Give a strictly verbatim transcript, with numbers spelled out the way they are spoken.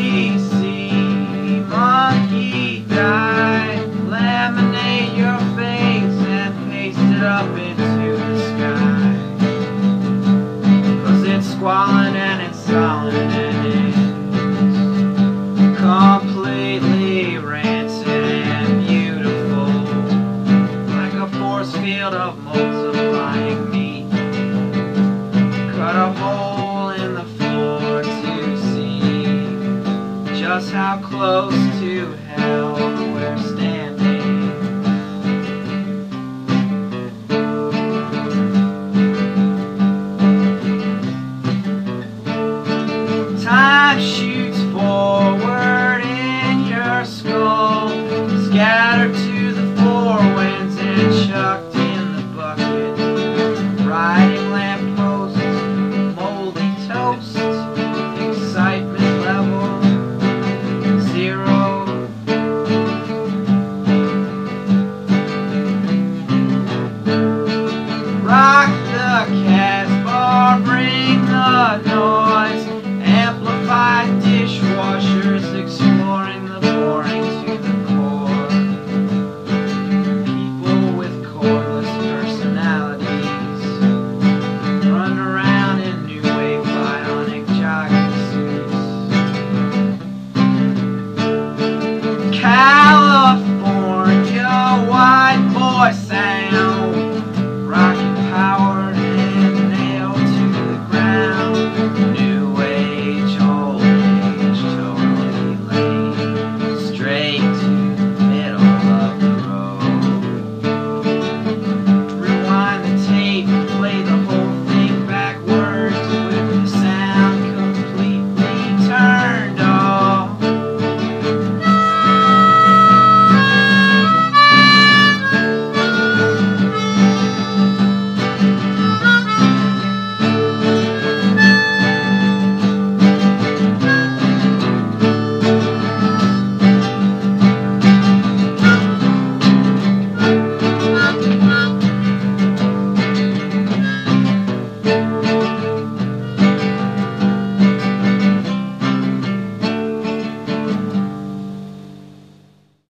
B C, monkey die, laminate your face and paste it up into the sky. Cause it's squalid and it's solid and it's completely rancid and beautiful, like a force field of multiplying meat. Cut a hole in the floor to see just how close to hell we're standing. Time shoots forward in your skull, scattered to the four winds and chucked in the bucket. Riding lampposts, moldy toast, excitement level zero. Rock the Casbah, bring the noise, amplified dishwashers exploring the boring to the core. People with cordless personalities run around in new wave bionic jogging suits. Cal